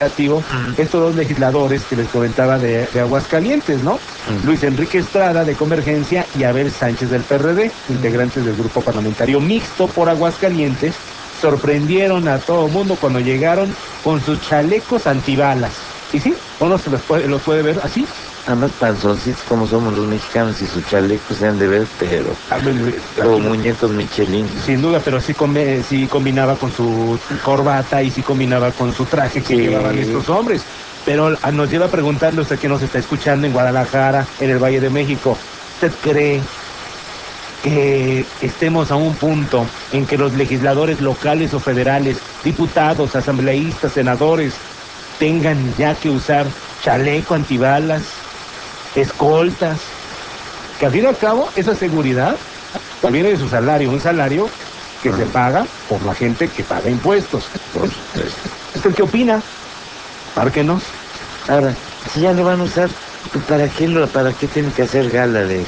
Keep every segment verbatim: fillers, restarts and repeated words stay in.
legislativo, estos dos legisladores que les comentaba de, de Aguascalientes, ¿no? Uh-huh. Luis Enrique Estrada de Convergencia y Abel Sánchez del P R D, uh-huh. integrantes del grupo parlamentario mixto por Aguascalientes, sorprendieron a todo el mundo cuando llegaron con sus chalecos antibalas. ¿Y sí? ¿Uno se los puede, los puede ver así? Además, panzoncitos como somos los mexicanos y sus chalecos se han de ver, pero como muñecos Michelin. Sin duda, pero sí, com sí combinaba con su corbata y sí combinaba con su traje que sí. llevaban estos hombres. Pero nos lleva a preguntarle usted que nos está escuchando en Guadalajara, en el Valle de México, ¿usted cree que estemos a un punto en que los legisladores locales o federales, diputados, asambleístas, senadores, tengan ya que usar chaleco antibalas, escoltas, que al fin y al cabo esa seguridad viene de su salario, un salario que uh-huh. se paga por la gente que paga impuestos? ¿Usted qué opina? Márquenos. Ahora, si ya lo van a usar, ¿para qué lo, para qué tienen que hacer gala de?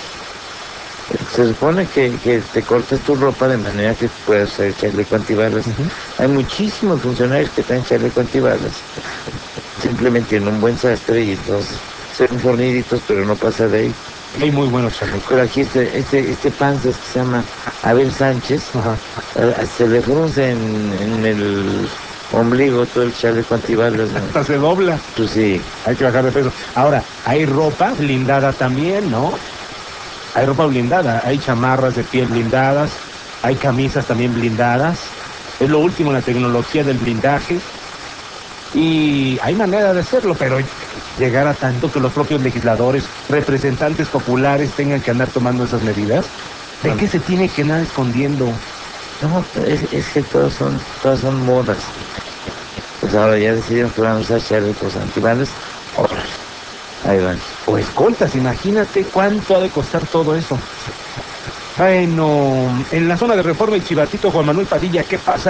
Se supone que, que te cortes tu ropa de manera que puedas usar chaleco antibalas. Uh-huh. Hay muchísimos funcionarios que traen chaleco antibalas. Simplemente tienen un buen sastre y entonces son forniditos, pero no pasa de ahí. Hay muy buenos chalecos. Pero aquí este, este, este panzas que se llama Abel Sánchez, uh-huh. se le frunce en, en el ombligo todo el chaleco antibalas, ¿no? Hasta se dobla. Pues sí. Hay que bajar de peso. Ahora, hay ropa blindada también, ¿no? Hay ropa blindada, hay chamarras de piel blindadas, hay camisas también blindadas. Es lo último en la tecnología del blindaje. Y hay manera de hacerlo, pero llegar a tanto que los propios legisladores, representantes populares tengan que andar tomando esas medidas. ¿De no. qué se tiene que andar escondiendo? No, es, es que todas son, todas son modas. Pues ahora ya decidieron que van a usar chalecos antibalas. Órale. Ahí van. O escoltas, imagínate cuánto ha de costar todo eso. Bueno, en la zona de Reforma y Chivatito, Juan Manuel Padilla, ¿qué pasa?